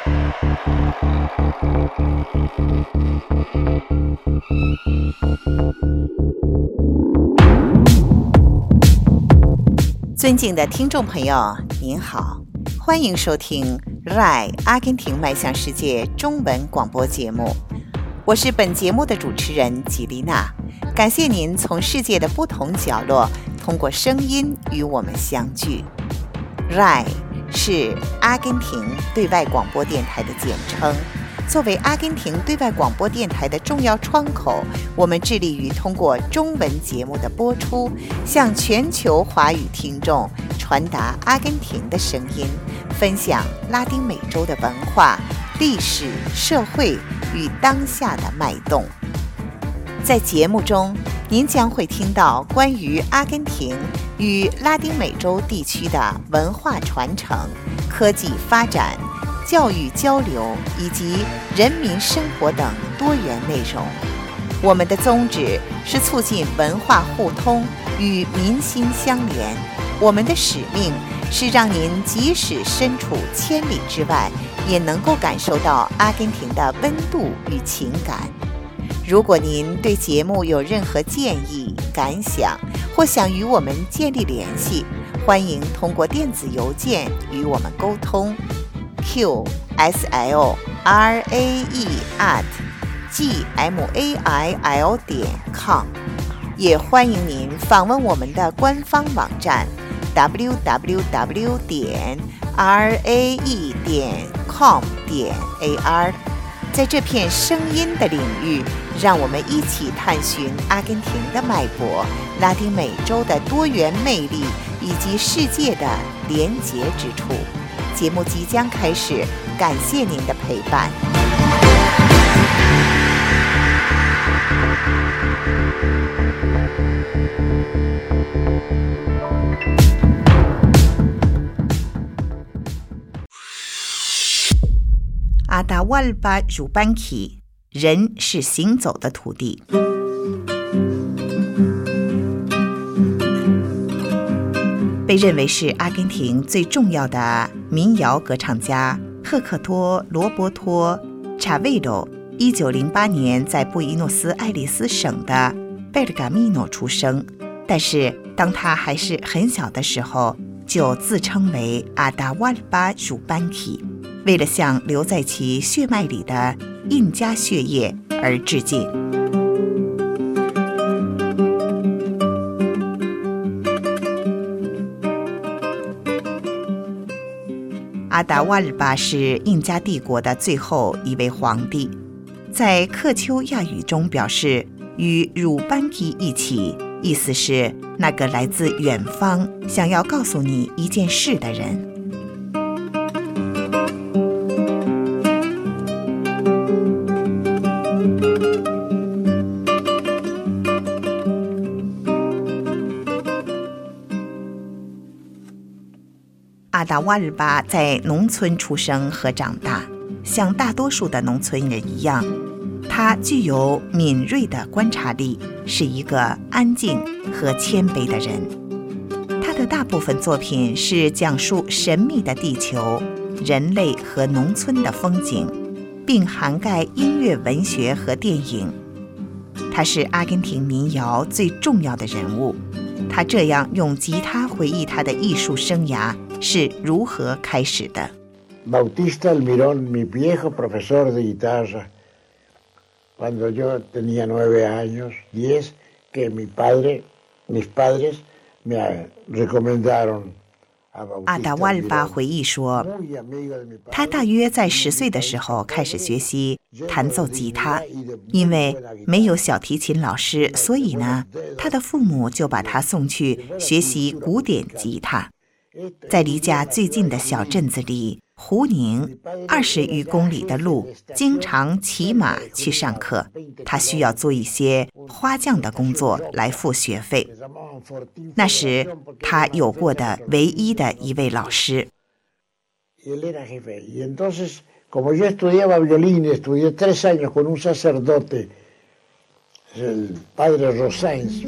尊敬的听众朋友，您好，欢迎收听 RAI 阿根廷迈向世界中文广播节目，我是本节目的主持人吉丽娜，感谢您从世界的不同角落通过声音与我们相聚。RAI 是阿根廷对外广播电台的简称，作为阿根廷对外广播电台的重要窗口，我们致力于通过中文节目的播出，向全球华语听众传达阿根廷的声音，分享拉丁美洲的文化、历史、社会与当下的脉动。在节目中，您将会听到关于阿根廷与拉丁美洲地区的文化传承、科技发展、教育交流以及人民生活等多元内容。我们的宗旨是促进文化互通与民心相连，我们的使命是让您即使身处千里之外，也能够感受到阿根廷的温度与情感。如果您对节目有任何建议、感想，或想与我们建立联系，欢迎通过电子邮件与我们沟通。qsle@gmail.com， 也欢迎您访问我们的官方网站 www.rae.com.ar。 在这片声音的领域，让我们一起探寻阿根廷的脉搏、拉丁美洲的多元魅力以及世界的连结之处。节目即将开始，感谢您的陪伴。阿达瓦尔巴鲁班基，人是行走的土地。被认为是阿根廷最重要的民谣歌唱家赫克托·罗伯托·查维罗1908年在布宜诺斯艾利斯省的贝尔加米诺出生，但是当他还是很小的时候，就自称为阿达瓦尔巴鲁班基，为了向留在其血脉里的印加血液而致敬。阿达瓦尔巴是印加帝国的最后一位皇帝，在克丘亚语中表示与鲁班基一起，意思是那个来自远方想要告诉你一件事的人。阿达瓦尔巴在农村出生和长大，像大多数的农村人一样，他具有敏锐的观察力，是一个安静和谦卑的人。他的大部分作品是讲述神秘的地球、人类和农村的风景，并涵盖音乐、文学和电影。他是阿根廷民谣最重要的人物。他这样用吉他回忆他的艺术生涯是如何开始的。 Bautista Almirón, mi viejo profesor de guitarra, cuando yo tenía 9 años, 10, que mis padres me recomendaron。 阿达瓦尔巴回忆说，他大约在10岁的时候开始学习弹奏吉他，因为没有小提琴老师，所以呢，他的父母就把他送去学习古典吉他。在离家最近的小镇子里，胡宁20余公里的路，经常骑马去上课。他需要做一些花匠的工作来付学费。那时他有过的唯一的一位老师。 Como yo estudiaba violín, estudié 3 años con un sacerdote, el padre Rosáins.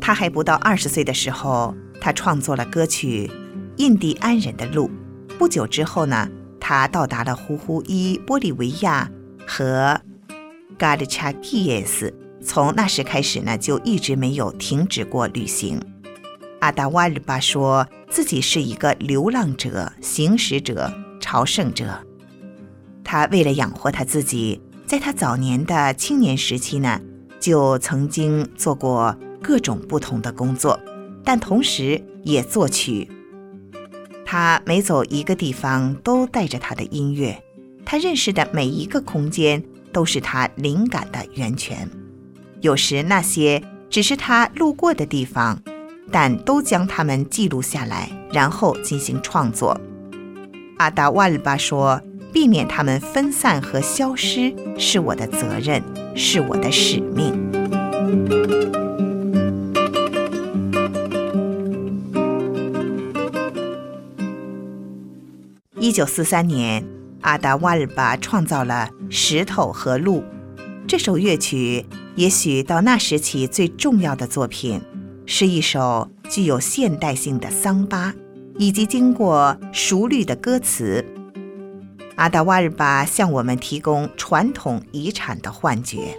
他还不到20岁的时候，他创作了歌曲《印第安人的路》。不久之后呢，他到达了胡胡伊、玻利维亚和嘎利查基耶斯，从那时开始呢，就一直没有停止过旅行。阿达瓦尔巴说自己是一个流浪者、行驶者、朝圣者。他为了养活他自己，在他早年的青年时期呢，就曾经做过各种不同的工作，但同时也作曲。他每走一个地方都带着他的音乐，他认识的每一个空间都是他灵感的源泉。有时那些只是他路过的地方，但都将它们记录下来，然后进行创作。阿达瓦尔巴说，避免它们分散和消失是我的责任，是我的使命。1943年，阿达瓦尔巴创造了《石头和路》这首乐曲，也许到那时起最重要的作品，是一首具有现代性的桑巴，以及经过熟虑的歌词。阿达瓦尔巴向我们提供传统遗产的幻觉。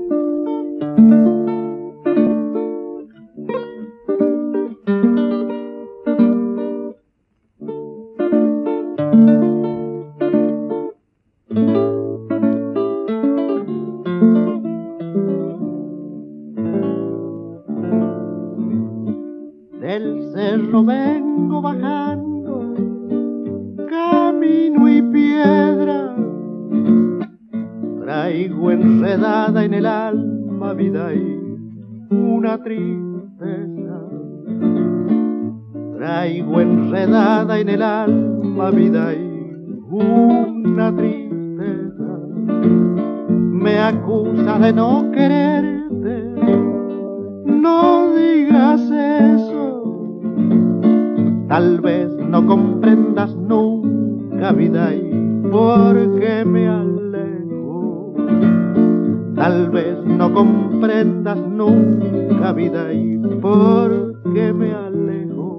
Del cerro vengo bajando, camino y piedra, traigo enredada en el alma vida y una tristeza. Traigo enredada en el alma vida y una tristeza. Me acusa de no quererte, no digas eso. Tal vez no comprendas nunca vida y por qué me alejo. Tal vez no comprendas nunca vida y por qué me alejo.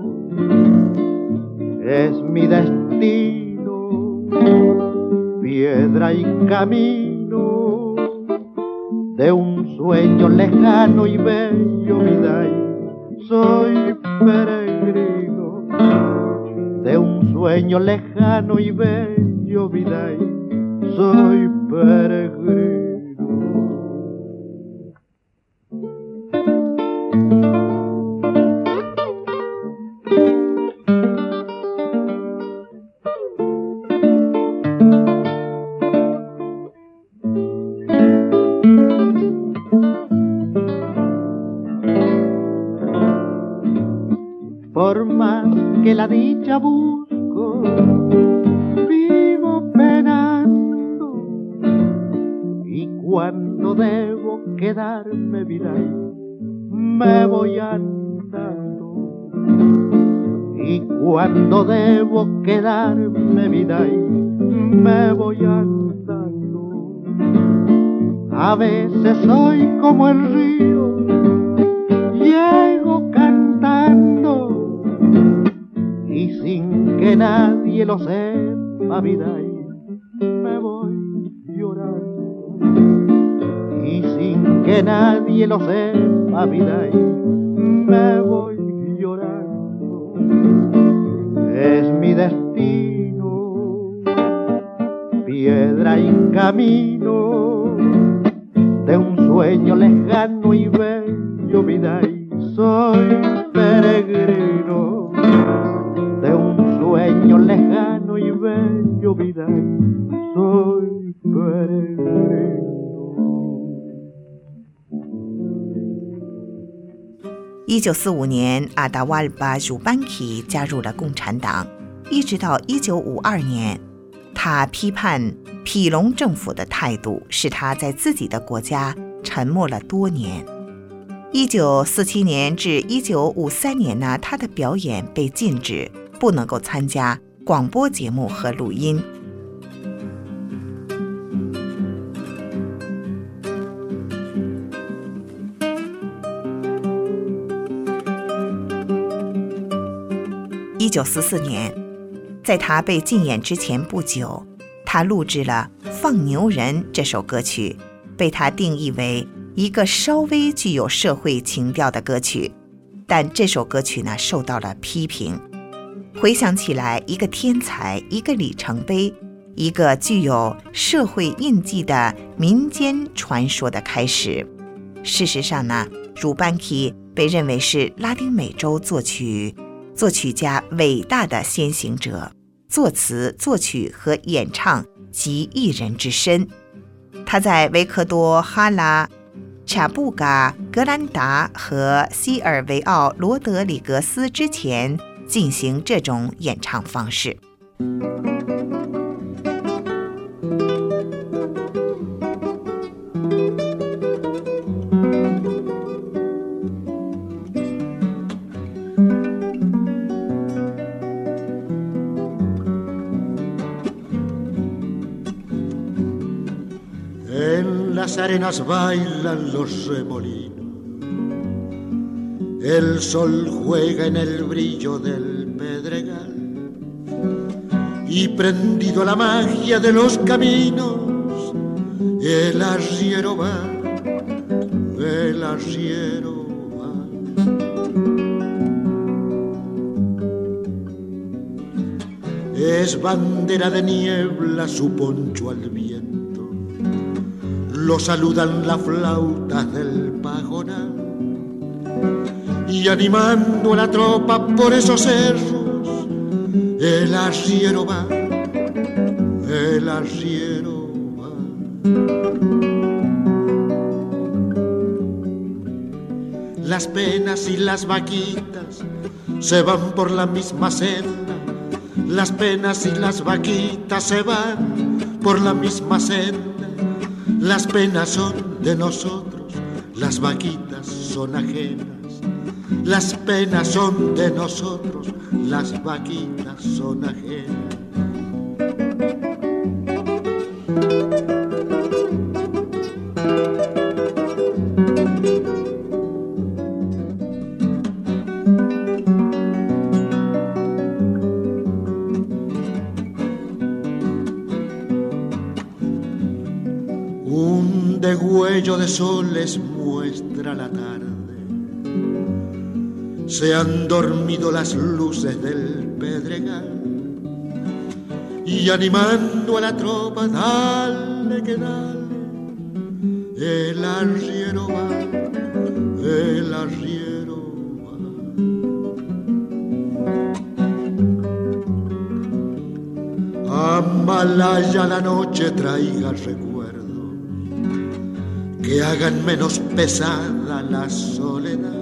Es mi destino, piedra y camino de un sueño lejano y bello vida y soy peregrino de un sueño lejano y bello vida y soy peregrino. Por más que la dicha busco, vivo penando, y cuando debo quedarme vida, me voy andando, y cuando debo quedarme vida, me voy andando. A veces soy como el río, llego cantando, y sin que nadie lo sepa vida me voy llorando, y sin que nadie lo sepa vida me voy llorando. Es mi destino, piedra y camino de un sueño lejano y bello vida y soy peregrino de un sueño lejano y bello vida y soy peregrino. 1945年，阿达瓦尔巴茹班基加入了共产党，一直到1952年，他批判毗隆政府的态度使他在自己的国家沉默了多年。1947年至1953年呢，他的表演被禁止，不能够参加广播节目和录音。 1944年，在他被禁演之前不久，他录制了《放牛人》这首歌曲，被他定义为一个稍微具有社会情调的歌曲。但这首歌曲呢，受到了批评。回想起来，一个天才，一个里程碑，一个具有社会印记的民间传说的开始。事实上呢，鲁班基被认为是拉丁美洲作曲家伟大的先行者，作词、作曲和演唱集一人之身。他在维克多·哈拉、查布嘎、格兰达和西尔维奥·罗德里格斯之前进行这种演唱方式。 En las arenas bailan los remolinos, el sol juega en el brillo del pedregal, y prendido a la magia de los caminos, el arriero va, el arriero va. Es bandera de niebla su poncho al viento, lo saludan las flautas del pajonal, y animando a la tropa por esos cerros, el arriero va, el arriero va. Las penas y las vaquitas se van por la misma senda, las penas y las vaquitas se van por la misma senda. Las penas son de nosotros, las vaquitas son ajenas. Las penas son de nosotros, las vaquitas son ajenas. Un degüello de sol les muestra la tarde. Se han dormido las luces del pedregal, y animando a la tropa, dale que dale, el arriero va, el arriero va. Amalaya la noche traiga recuerdos que hagan menos pesada la soledad.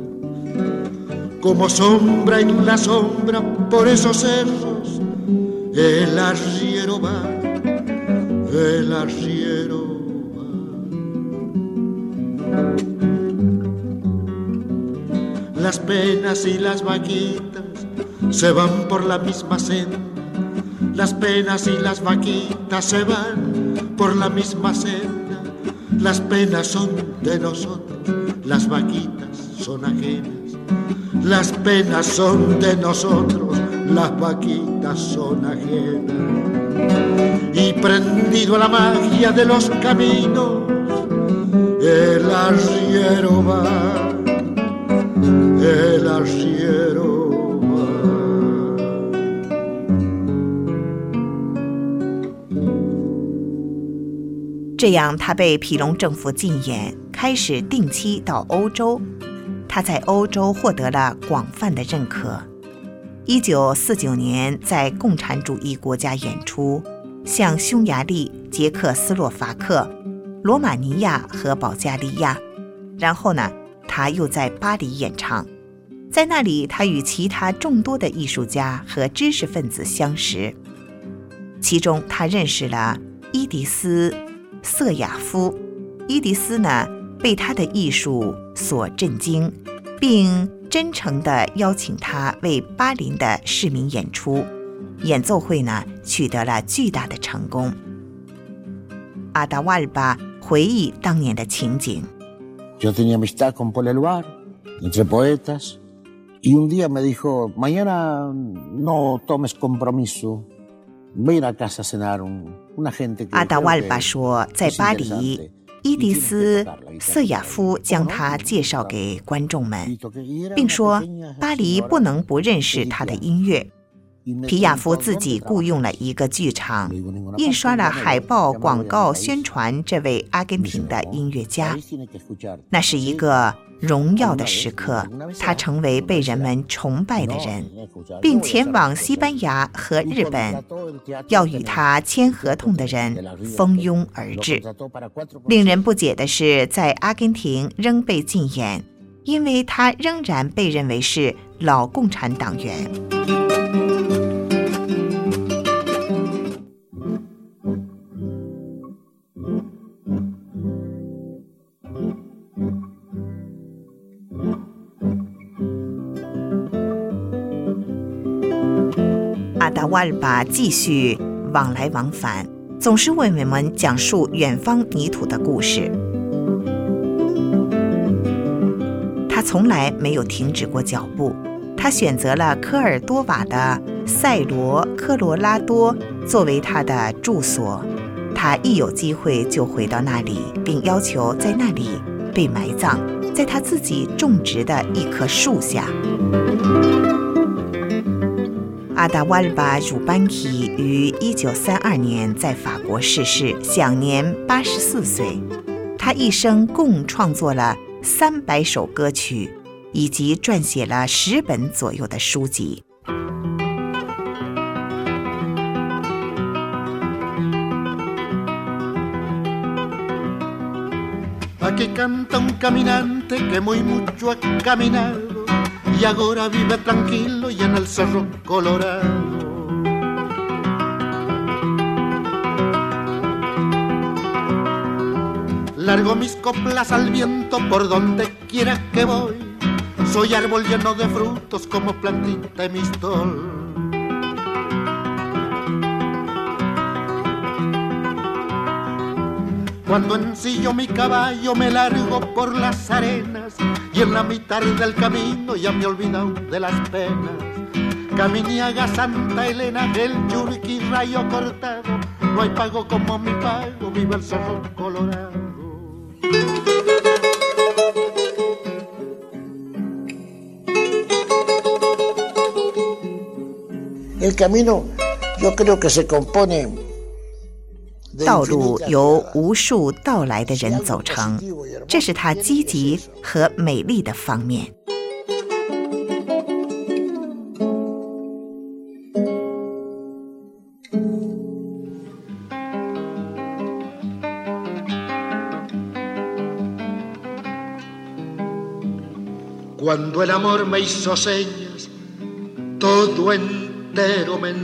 Como sombra en la sombra por esos cerros, el arriero va, el arriero va. Las penas y las vaquitas se van por la misma senda, las penas y las vaquitas se van por la misma senda. Las penas son de nosotros, las vaquitas son ajenas. Las penas son de nosotros, las vaquitas son ajenas. Y prendido a la magia de los caminos, el arriero va, el arriero va. 这样，他被皮隆政府禁演，开始定期到欧洲。他在欧洲获得了广泛的认可。1949年在共产主义国家演出，像匈牙利、捷克斯洛伐克、罗马尼亚和保加利亚。然后呢，他又在巴黎演唱。在那里，他与其他众多的艺术家和知识分子相识。其中，他认识了伊迪丝·瑟雅夫。伊迪丝呢，被他的艺术所震惊，并真诚地邀请他为巴林的市民演出。演奏会呢，取得了巨大的成功。阿达瓦尔巴回忆当年的情景。 Yo tenía amistad con Paul Eluard, entre poetas Y un día me dijo, mañana no tomes compromiso, ven a casa a cenar una gente que... 阿达瓦尔巴说，在巴黎，伊迪丝·瑟亚夫将他介绍给观众们，并说巴黎不能不认识他的音乐。皮亚夫自己雇用了一个剧场，印刷了海报广告宣传这位阿根廷的音乐家。那是一个荣耀的时刻，他成为被人们崇拜的人，并前往西班牙和日本，要与他签合同的人蜂拥而至。令人不解的是，在阿根廷仍被禁演，因为他仍然被认为是老共产党员。阿达瓦尔巴继续往来往返，总是为我们讲述远方泥土的故事。他从来没有停止过脚步。他选择了科尔多瓦的塞罗科罗拉多作为他的住所。他一有机会就回到那里，并要求在那里被埋葬，在他自己种植的一棵树下。阿达瓦尔巴·鲁班基于1932年在法国逝世，享年84岁。他一生共创作了300首歌曲，以及撰写了10本左右的书籍。 Aquí canta un caminante que muy mucho ha caminado y ahora vive tranquilo y en el Cerro Colorado. Largo mis coplas al viento por donde quiera que voy. Soy árbol lleno de frutos como plantita de mistol. Cuando ensillo mi caballo me largo por las arenas y en la mitad del camino ya me he olvidado de las penas. Caminiaga, Santa Elena, el Yurqui, Rayo Cortado, no hay pago como mi pago, viva el Cerro Colorado. El camino yo creo que se compone 道路由无数到来的人走成，这是它积极和美丽的方面。 Cuando el amor me hizo señas, todo entero me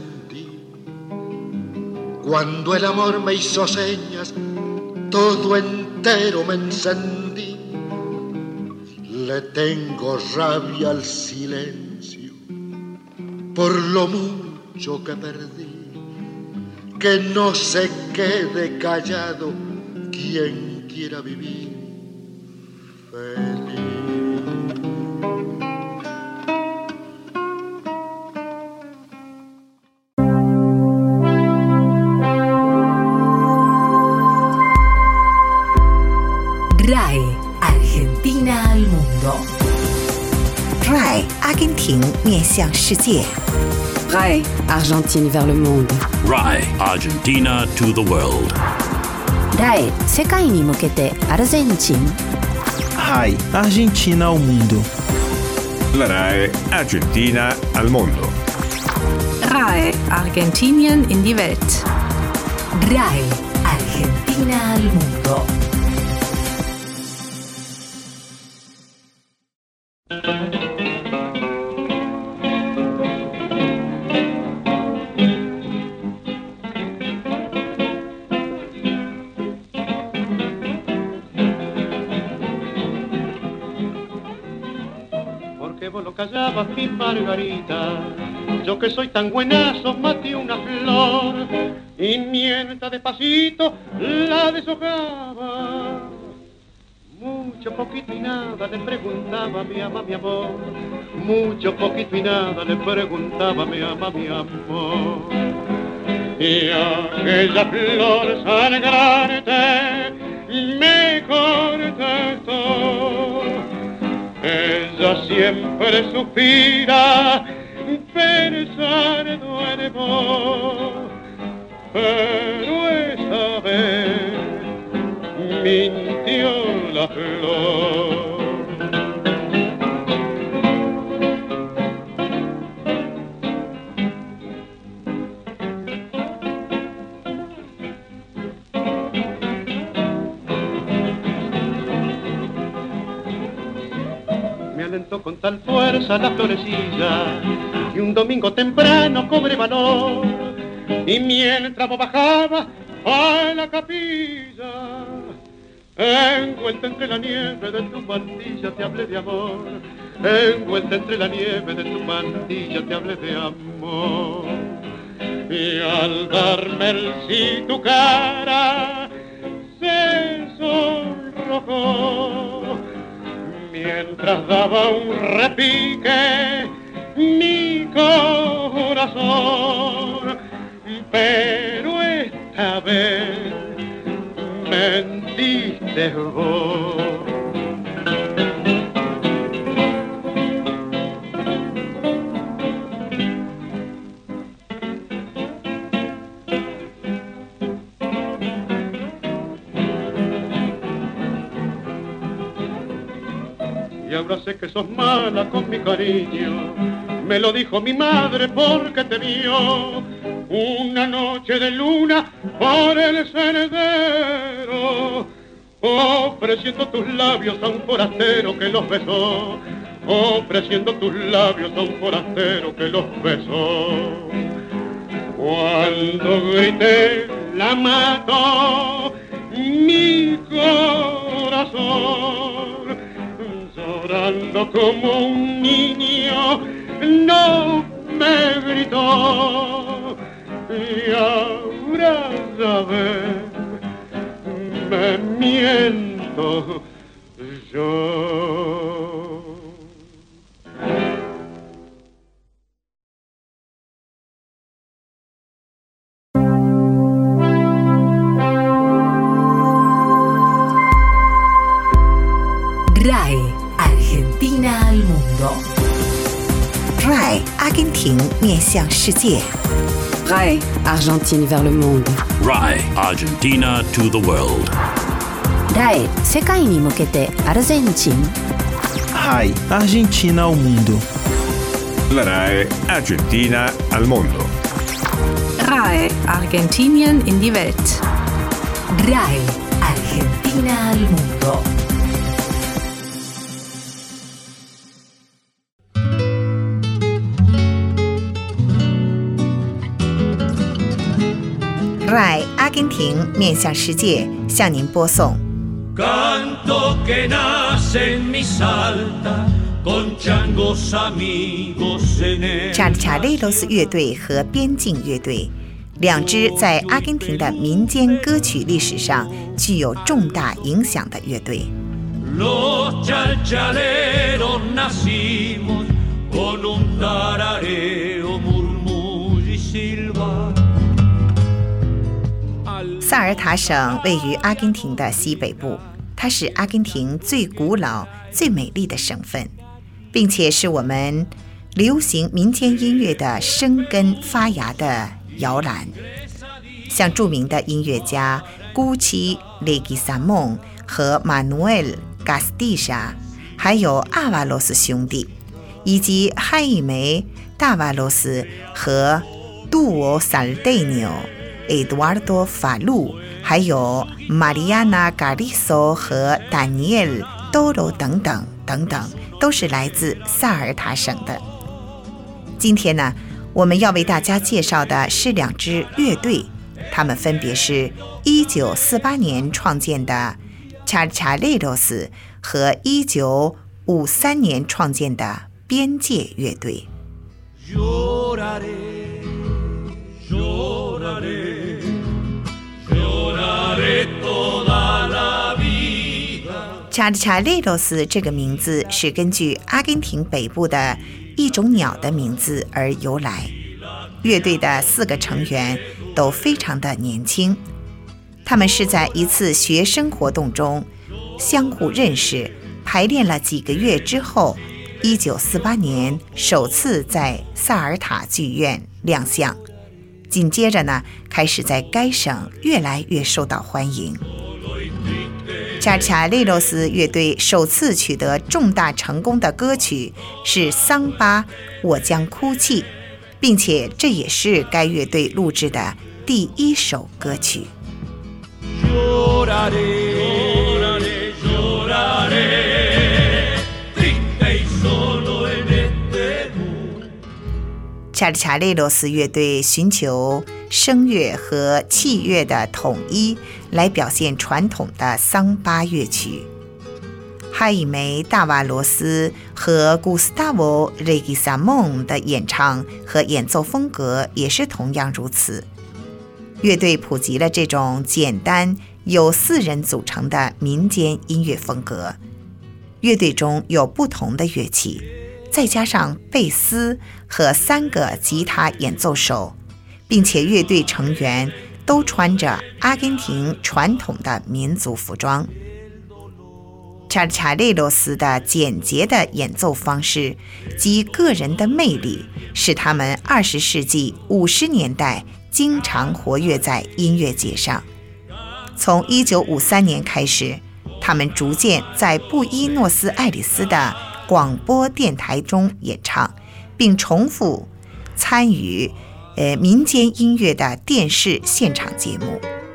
encendí.Cuando el amor me hizo señas, todo entero me encendí. Le tengo rabia al silencio por lo mucho que perdí. Que no se quede callado quien quiera vivir feliz. RAE Argentina al mundo. RAE 阿根廷面向世界。 RAE Argentine vers le monde. RAE Argentina to the world. RAE 世界に向けてアルゼンチン。 RAE Argentina al mundo. La RAE Argentina al mundo. RAE Argentinien in die Welt. RAE Argentina al mundo. Callabas mi Margarita, yo que soy tan buenazo maté una flor y mientras despacito la deshojaba. Mucho, poquito y nada le preguntaba mi ama, mi amor, mucho, poquito y nada, le preguntaba mi amor. Y aquella flor sangrante me contestó. Ella siempre suspira pensando en vos, pero esta vez mintió la flor. Me alentó con tal fuerza la florecilla y un domingo temprano cobré valor, y mientras vos bajaba a la capilla, envuelta entre la nieve de tu mantilla te hablé de amor, envuelta entre la nieve de tu mantilla te hablé de amor. Y al darme el sí tu cara se sonrojó, mientras daba un repique mi corazón, pero esta vez mentiste vos. Y ahora sé que sos mala con mi cariño, me lo dijo mi madre porque te vio una noche de luna por el sendero, ofreciendo tus labios a un forastero que los besó, ofreciendo tus labios a un forastero que los besó. Cuando grité la mato mi corazón, llorando como un niño, no me gritó. Y ahora sabes, me miento yo. RAE, Argentina al mundo. RAE, 阿根廷面向世界。 RAE, Argentine vers le monde. RAE, Argentina to the world. RAE, 世界に向けてアルゼンチン。 RAE, Argentina al mundo. La RAE Argentina al mondo. RAE, Argentinien in die Welt. RAE, Argentina al mundo. RAE 阿根廷面向世界向您播送。 Canto que nace en mi Salta, con changos amigos en el. 查理查雷罗斯乐队和边境乐队，两支在阿根廷的民间歌曲历史上具有重大影响的乐队。 Los chalchaleros nacimos con un tarareo, murmullo y silbar. 萨尔塔省位于阿根廷的西北部，它是阿根廷最古老、最美丽的省份，并且是我们流行民间音乐的生根发芽的摇篮。像著名的音乐家古奇·雷吉萨蒙和马努埃尔·加斯蒂莎，还有阿瓦罗斯兄弟，以及汉伊梅·大瓦罗斯和杜欧·萨尔戴纽。 埃杜瓦多·法路，还有玛丽亚娜·加里索和丹尼尔·多罗等等，都是来自萨尔塔省的。今天呢，我们要为大家介绍的是两支乐队，他们分别是1948年创建的查理查雷罗斯和1953年创建的边界乐队。 查查理查雷罗斯这个名字是根据阿根廷北部的一种鸟的名字而由来。乐队的4个成员都非常的年轻，他们是在一次学生活动中相互认识，排练了几个月之后，1948年首次在萨尔塔剧院亮相，紧接着呢，开始在该省越来越受到欢迎。查理查雷罗斯乐队首次取得重大成功的歌曲是桑巴《我将哭泣》，并且这也是该乐队录制的第1首歌曲。查理查雷罗斯乐队寻求声乐和器乐的统一，来表现传统的桑巴乐曲。哈伊梅·大瓦罗斯和古斯塔沃·雷吉萨蒙的演唱和演奏风格也是同样如此。乐队普及了这种简单由4人组成的民间音乐风格。乐队中有不同的乐器，再加上贝斯和3个吉他演奏手，并且乐队成员都穿着阿根廷传统的民族服装。查理查雷罗斯的简洁的演奏方式及个人的魅力，使他们20世纪50年代经常活跃在音乐节上。从1953年开始，他们逐渐在布宜诺斯艾利斯的广播电台中演唱，并重复参与民间音乐的电视现场节目。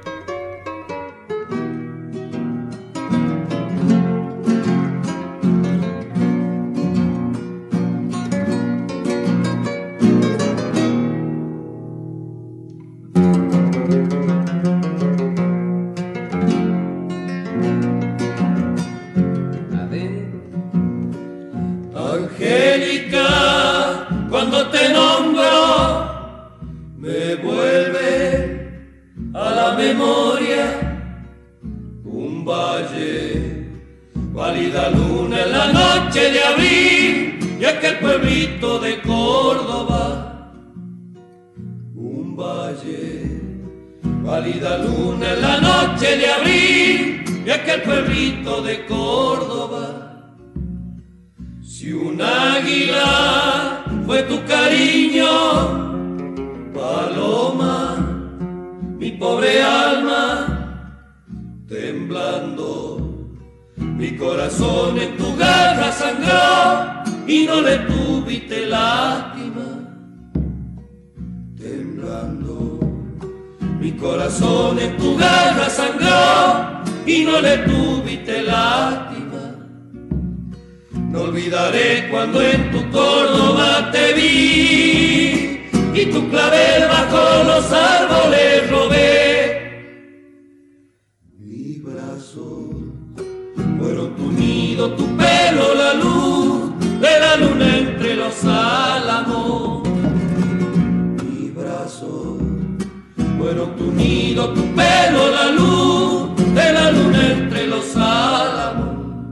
Pálida luna en la noche de abril y aquel pueblito de Córdoba, un valle. Pálida luna en la noche de abril y aquel pueblito de Córdoba. Si un águila fue tu cariño, paloma, mi pobre alma, temblando. Mi corazón en tu garra sangró y no le tuviste lástima. Temblando, mi corazón en tu garra sangró y no le tuviste lástima. No olvidaré cuando en tu Córdoba te vi y tu clavel bajo los árboles robé. Mi brazo fueron tu nido, tu pelo, la luz de la luna entre los álamos. Mi brazo fueron tu nido, tu pelo, la luz de la luna entre los álamos.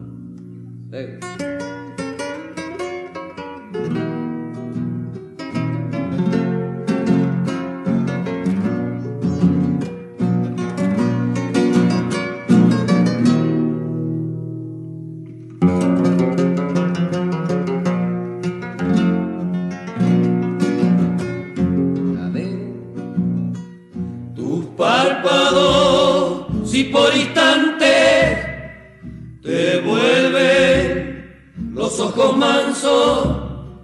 Si por instantes te vuelven los ojos mansos,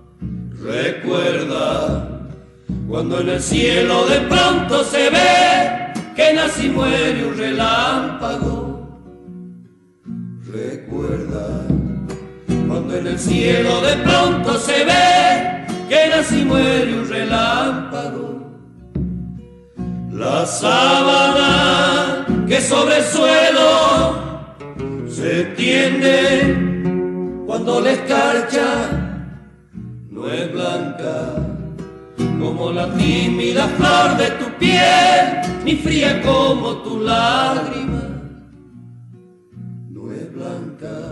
recuerda cuando en el cielo de pronto se ve que nace y muere un relámpago. Recuerda cuando en el cielo de pronto se ve que nace y muere un relámpago. La sábana que sobre el suelo se tiende cuando la escarcha no es blanca como la tímida flor de tu piel, ni fría como tu lágrima, no es blanca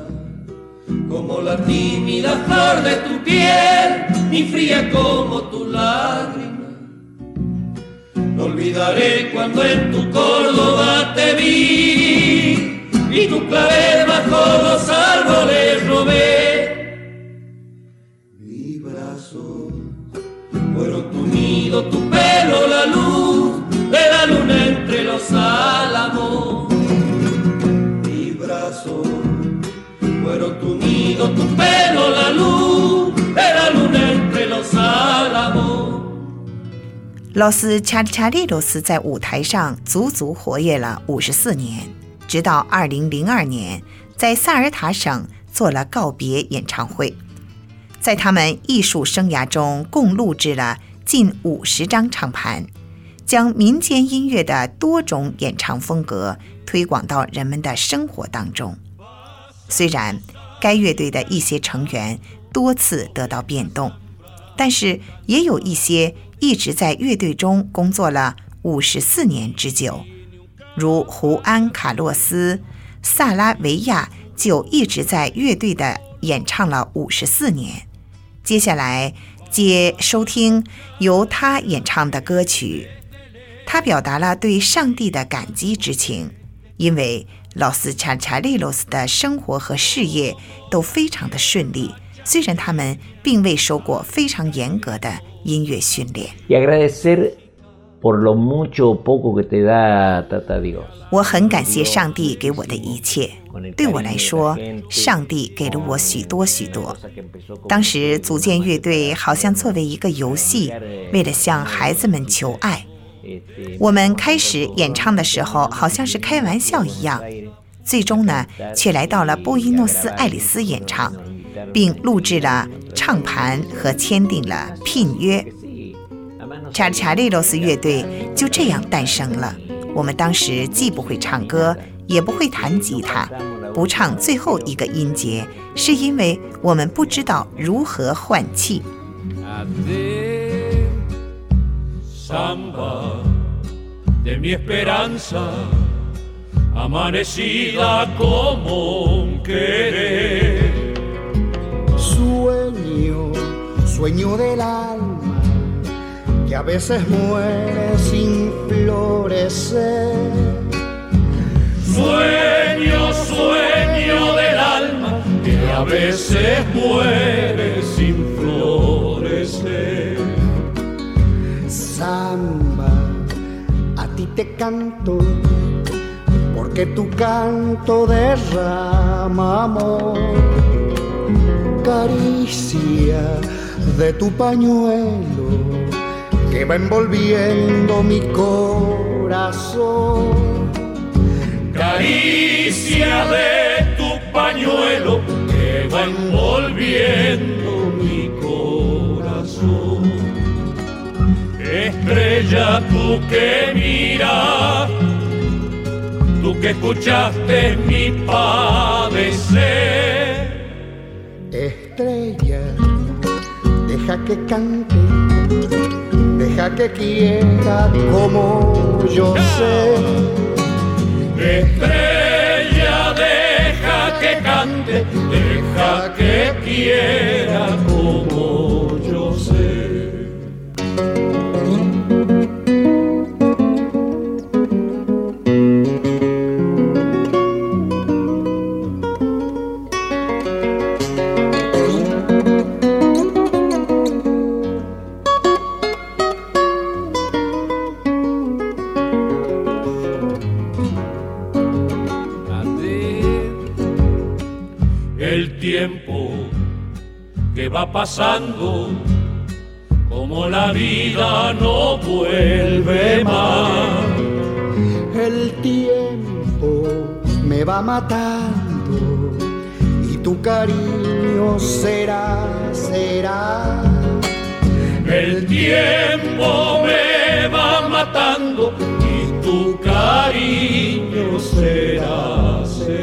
tímida flor de tu piel, ni fría como tu lágrima. No olvidaré cuando en tu Córdoba te vi y tu clavel bajo los árboles robé. Mi brazo fueron tu nido, tu pelo, la luz de la luna entre los álamos. Mi brazo fueron tu nido, tu pelo, la luz de la luna entre los álamos。 老斯查理查利罗斯在舞台上足足活跃了54年，直到2002年在萨尔塔省做了告别演唱会。在他们艺术生涯中共录制了近50张唱盘，将民间音乐的多种演唱风格推广到人们的生活当中。虽然该乐队的一些成员多次得到变动，但是也有一些一直在乐队中工作了54年之久，如胡安·卡洛斯、萨拉维亚就一直在乐队的演唱了54年。接下来接收听由他演唱的歌曲，他表达了对上帝的感激之情，因为老斯查查利罗斯的生活和事业都非常的顺利，虽然他们并未受过非常严格的音乐训练。我很感谢上帝给我的一切，对我来说，上帝给了我许多许多。当时组建乐队好像作为一个游戏，为了向孩子们求爱。我们开始演唱的时候好像是开玩笑一样，最终呢却来到了布宜诺斯艾利斯演唱，并录制了唱盘和签订了聘约。查查利罗斯乐队就这样诞生了。我们当时既不会唱歌，也不会弹吉他，不唱最后一个音节，是因为我们不知道如何换气。 Samba de mi esperanza, amanecida como un querer. Sueño del alma, que a veces muere sin florecer. Sueño del alma, que a veces muere sin florecer. Samba, a ti te canto, porque tu canto derrama amor. Caricia de tu pañuelo, que va envolviendo mi corazón. Caricia de tu pañuelo, que va envolviendo mi corazón. Estrella, tú que miras, tú que escuchaste mi padecer. Estrella, deja que cante, deja que quiera como yo sé. Estrella, deja que cante, deja que quiera como yo sé. El tiempo que va pasando, como la vida no vuelve más. El tiempo me va matando y tu cariño será. El tiempo me va matando y tu cariño será.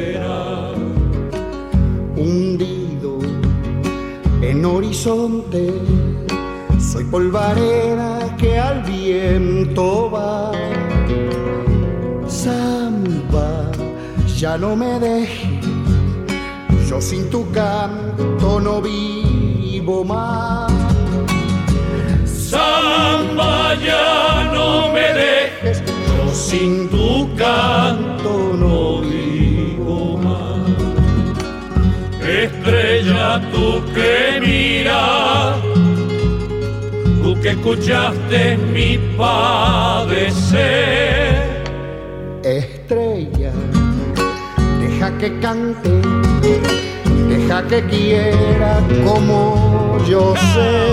Hundido en horizonte, soy polvareda que al viento va. Samba, ya no me dejes, Yo sin tu canto no vivo más. Samba, ya no me dejes, yo sin tu canto no vivo más. Estrella, tú que miras, tú que escuchaste mi padecer. Estrella, deja que cante, deja que quiera como yo sé.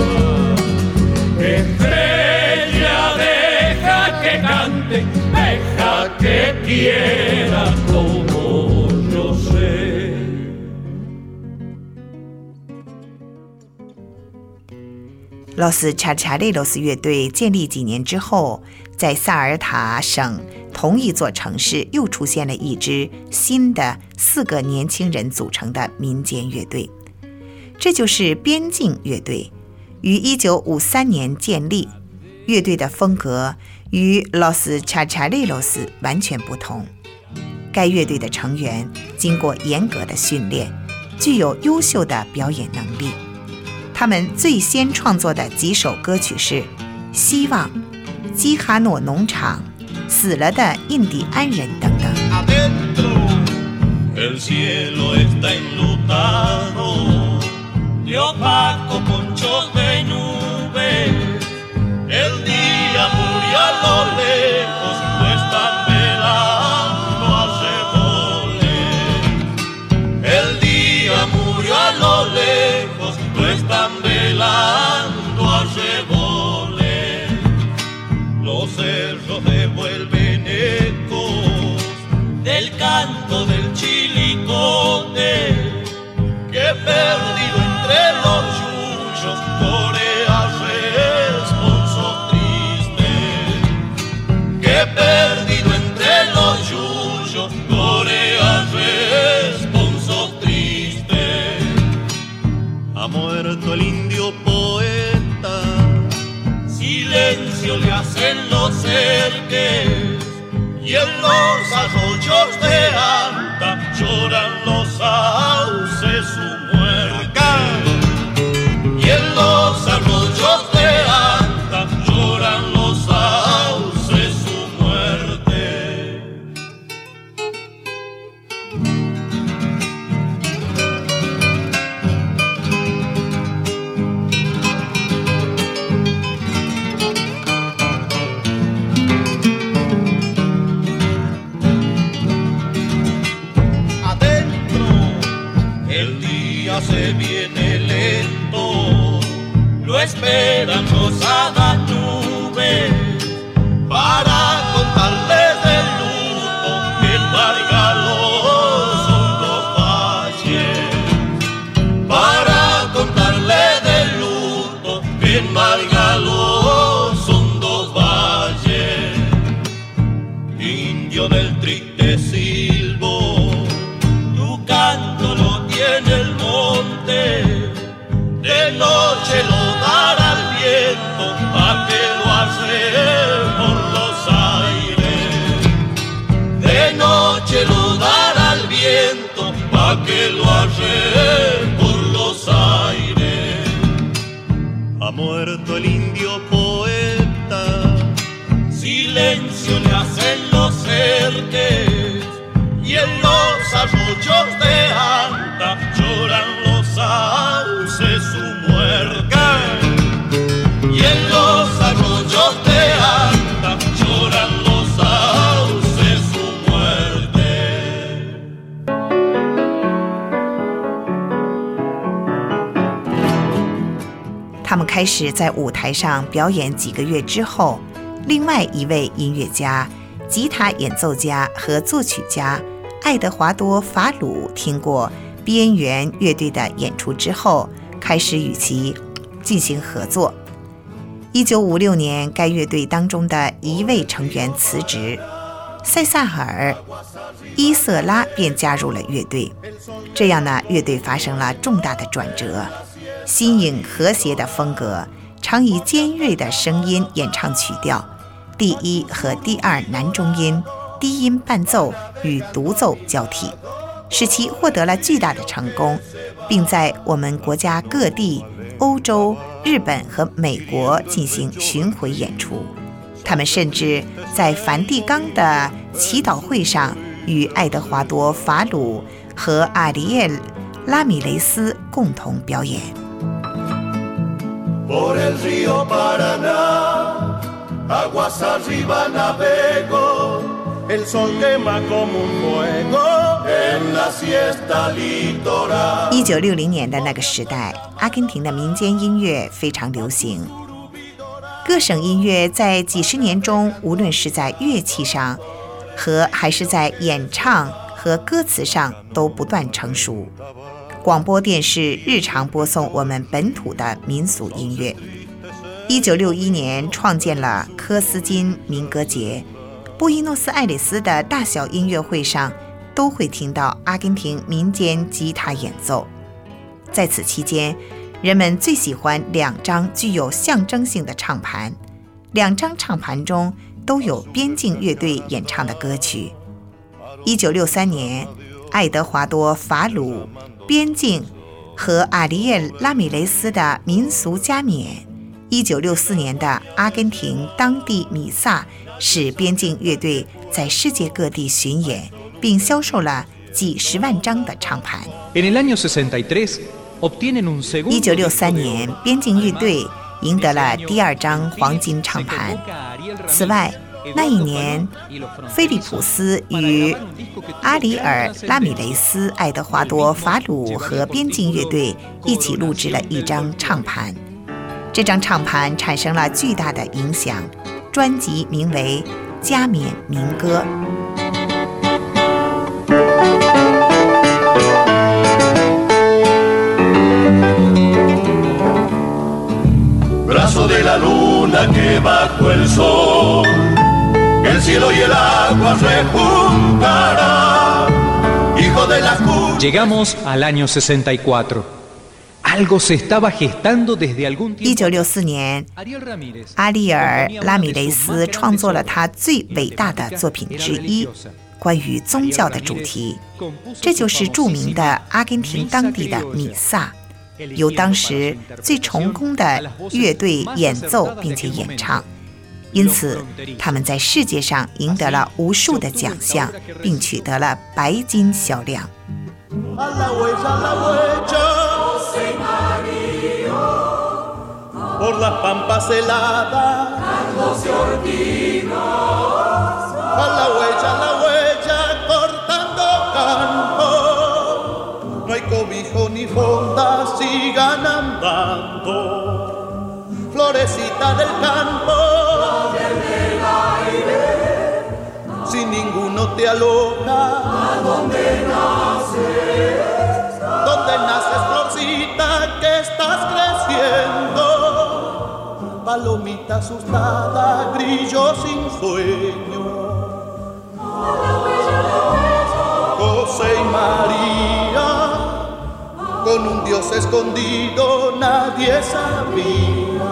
Estrella, deja que cante, deja que quiera como yo sé. Los Chachaleros 乐队建立几年之后，在萨尔塔省同一座城市又出现了一支新的4个年轻人组成的民间乐队，这就是边境乐队。于1953年建立，乐队的风格与 Los Chachaleros 完全不同。该乐队的成员经过严格的训练，具有优秀的表演能力。他们最先创作的几首歌曲是《希望》、《基哈诺农场》、《死了的印第安人》等等。 El cielo está enlutado de opaco conchos de nubes. El día murió a lo lejos, no están velando a Cebole. El día murió a lo lejos, no están velando a Cebole. Los cerros devuelven ecos del canto del chilicote que perdido entre los yuyos corea responsos tristes, que perdido entre los yuyos corea responsos tristes. Ha muerto el indio poeta, silencio le hacen los cerques, y en los arroyos de Anta lloran los sauces su muerte. Y en los arroyos de Anta lloran los sauces su muerte. Se viene lento, lo esperan rosadas nubes para contarles del luto que embarga los hondos valles, para contarles del luto que embarga los hondos valles. Indio del triste silbo, tu canto lo tiene el monte, de noche lo dará el viento, pa' que lo hace por los aires. De noche lo dará el viento, pa' que lo hace por los aires. Ha muerto el indio poeta, silencio le hacen los cerques, y en los arroyos de Anta lloran los sauces su muerte. Y en los arroyos de Anta lloran los sauces su muerte. 他们开始在舞台上表演几个月之后，另外一位音乐家、吉他演奏家和作曲家爱德华多·法鲁听过边缘乐队的演出之后，开始与其进行合作。1956年，该乐队当中的一位成员辞职，塞萨尔·伊瑟拉便加入了乐队。这样呢，乐队发生了重大的转折，新颖和谐的风格，常以尖锐的声音演唱曲调，第一和第二男中音、低音伴奏与独奏交替， 使其获得了巨大的成功，并在我们国家各地、欧洲、日本和美国进行巡回演出。他们甚至在梵蒂冈的祈祷会上与爱德华多·法鲁和阿里埃·拉米雷斯共同表演。 Por el río Paraná, aguas arriba navego, el sol quema como un fuego en la siesta litoral。 1960年的那个时代，阿根廷的民间音乐非常流行。各省音乐在几十年中，无论是在乐器上还是在演唱和歌词上，都不断成熟。广播电视日常播送我们本土的民俗音乐。1961年创建了科斯金民歌节，布宜诺斯艾利斯的大小音乐会上都会听到阿根廷民间吉他演奏。在此期间，人们最喜欢2张具有象征性的唱盘，2张唱盘中都有边境乐队演唱的歌曲。1963年，爱德华多·法鲁、边境和阿里埃·拉米雷斯的民俗加冕。1964年的阿根廷当地弥撒使边境乐队在世界各地巡演，并销售了几十万张的唱盘。1963年，边境乐队赢得了第2张黄金唱盘。此外，那一年，菲利普斯与阿里尔·拉米雷斯、爱德华多·法鲁和边境乐队一起录制了1张唱盘，这张唱盘产生了巨大的影响，专辑名为《加冕民歌》。 Brazo de la luna que bajo el sol, el cielo y el agua rejuntará, hijo de la cuna. Llegamos al año 64. Algo se estaba gestando desde algún tiempo. 1964年，阿里尔·拉米雷斯创作了他最伟大的作品之一，关于宗教的主题，这就是著名的阿根廷当地的弥撒。由当时最成功的乐队演奏并且演唱，因此他们在世界上赢得了无数的奖项，并取得了白金销量。 Cobijo ni fonda sigan andando, florecita del campo, del aire, si ninguno te aloja, ¿a dónde naces? ¿Dónde naces, florcita, que estás creciendo? Palomita asustada, grillo sin sueño, José y María, con un Dios escondido nadie sabía.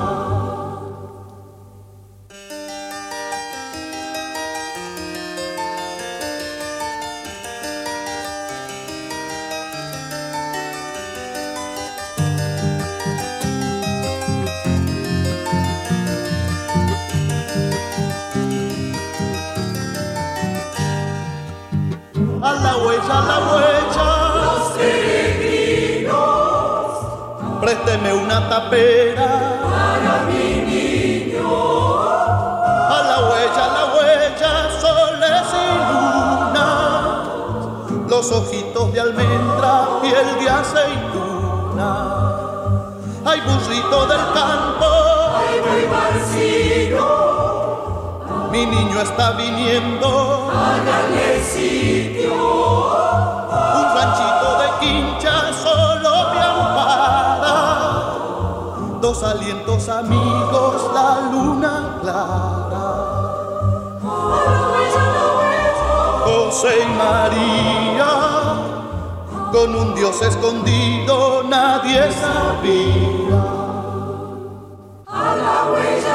A la huella, los peregrinos, présteme una tapera para mi niño. A la huella, soles y luna, los ojitos de almendra, piel de aceituna. Ay, burrito del campo, ay, barcino, mi niño está viniendo, hágale sitio. Un ranchito de quincha solo me ampara, 2 alientos amigos, la luna clara. José y María, con un Dios escondido nadie sabía. A la huella,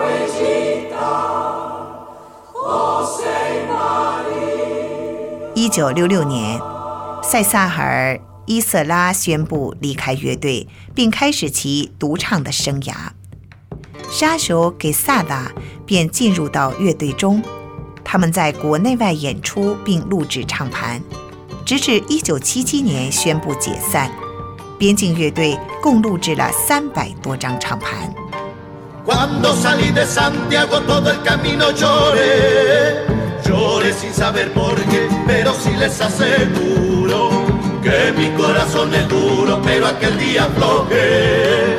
huellita, José y María. 1966年，塞萨尔·伊瑟拉宣布离开乐队，并开始其独唱的生涯。沙手给萨达便进入到乐队中，他们在国内外演出并录制唱盘，直至1977年宣布解散。边境乐队共录制了300多张唱盘。 Cuando salí de Santiago todo el camino lloré, lloré sin saber por qué, pero sí les aseguro que mi corazón es duro, pero aquel día aflojé.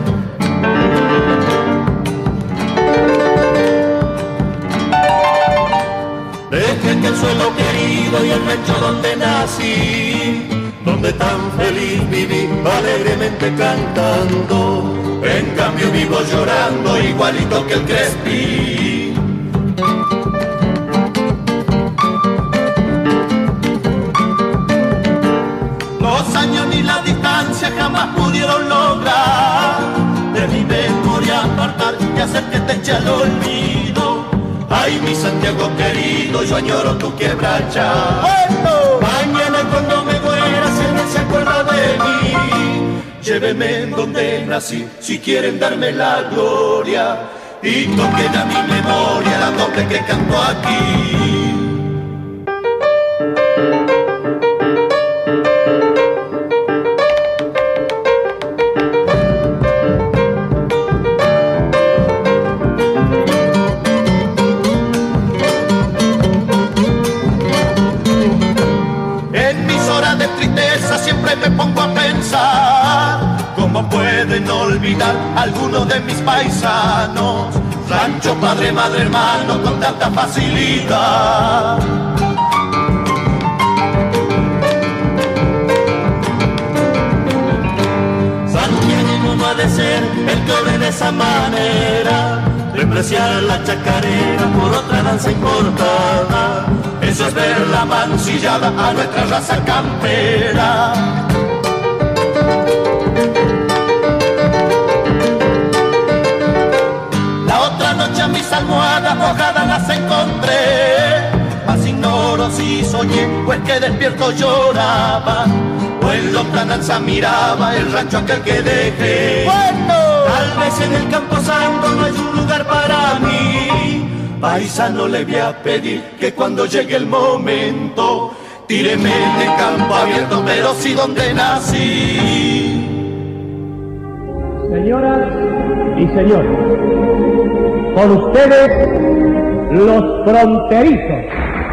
Dejé que el suelo querido y el rancho donde nací, donde tan feliz viví, alegremente cantando. En cambio vivo llorando igualito que el Crespi. Los años ni la distancia jamás pudieron lograr de mi memoria apartar y hacer que te eche al olvido. Ay, mi Santiago querido, yo añoro tu quebracha. ¡Bueno! Mañana cuando me muera, si alguien se acuerda de mí, lléveme en donde nací, si quieren darme la gloria, y toquen a mi memoria la doble que canto aquí. Me pongo a pensar cómo pueden olvidar algunos de mis paisanos, rancho, padre, madre, hermano, con tanta facilidad. Santiago no ha de ser el que obre de esa manera, despreciar la chacarera por otra danza importada. Eso es ver la mancillada a nuestra raza campera. La otra noche a mis almohadas mojadas las encontré, mas ignoro si soñé o es que despierto lloraba, o en lontananza miraba el rancho aquel que dejé. ¡Bueno! Tal vez en el Campo Santo no hay un lugar para mí. Paisano le voy a pedir que cuando llegue el momento tíreme de campo abierto, pero sí donde nací. Señoras y señores, con ustedes los fronterizos.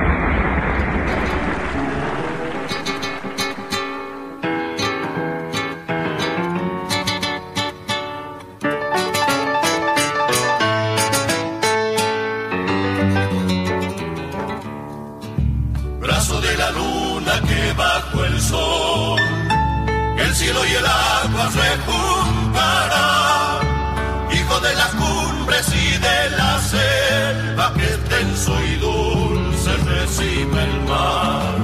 Y el agua rejuntará, hijo de las cumbres y de la selva, que extenso y dulce recibe el mar.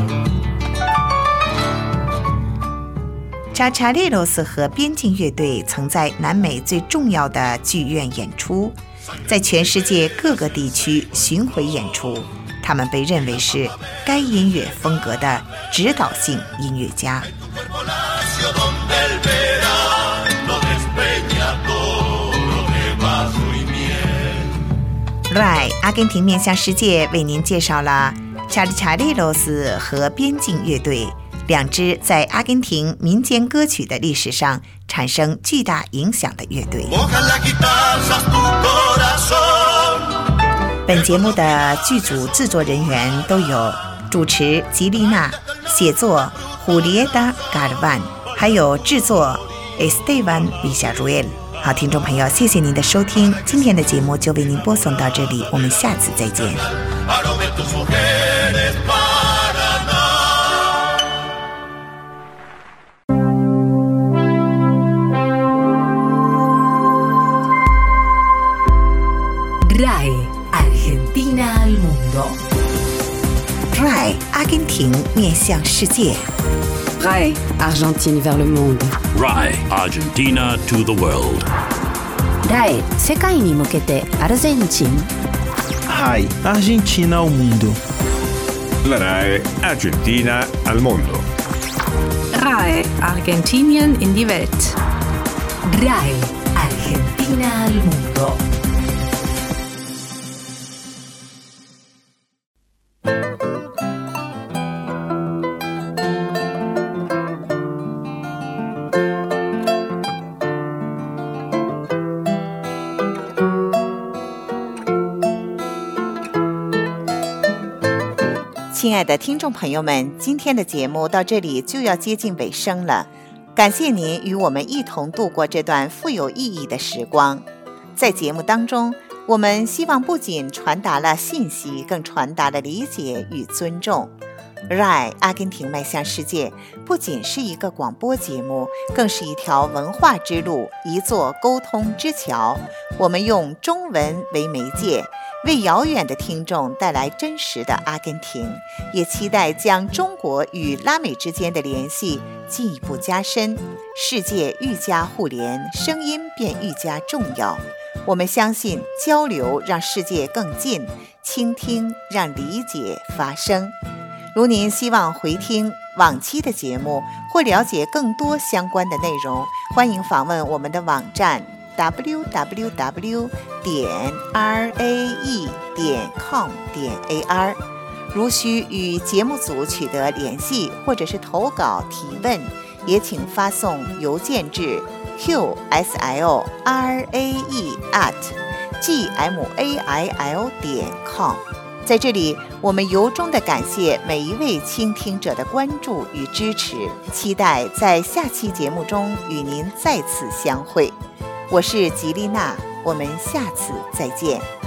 Chachareros 和边境乐队曾在南美最重要的剧院演出，在全世界各个地区巡回演出。他们被认为是该音乐风格的指导性音乐家。Rai 阿根廷面向世界为您介绍了查理查利罗斯和边境乐队，两支在阿根廷民间歌曲的历史上产生巨大影响的乐队。本节目的剧组制作人员都有主持吉丽娜，写作胡列达·嘎尔万，还有制作 Esteban Villarruel。好，听众朋友，谢谢您的收听，今天的节目就为您播送到这里，我们下次再见。 RAI Argentina al mundo. RAI 阿根廷面向世界。 RAI Argentine vers le monde. RAI Argentina to the world. RAI 世界に向けてアルゼンチン。 RAI Argentina ao mundo. La RAE Argentina al mondo. RAE Argentinien in die Welt. RAE Argentina al mundo. 亲爱的听众朋友们，今天的节目到这里就要接近尾声了。感谢您与我们一同度过这段富有意义的时光。在节目当中，我们希望不仅传达了信息，更传达了理解与尊重。RAE 阿根廷迈向世界不仅是一个广播节目，更是一条文化之路，一座沟通之桥。我们用中文为媒介，为遥远的听众带来真实的阿根廷，也期待将中国与拉美之间的联系进一步加深，世界愈加互联，声音便愈加重要。我们相信交流让世界更近，倾听让理解发生。如您希望回听往期的节目或了解更多相关的内容，欢迎访问我们的网站www.rae.com.ar。 如需与节目组取得联系或者是投稿提问，也请发送邮件至 qslrae@gmail.com。 在这里，我们由衷地感谢每一位倾听者的关注与支持，期待在下期节目中与您再次相会。我是吉丽娜，我们下次再见。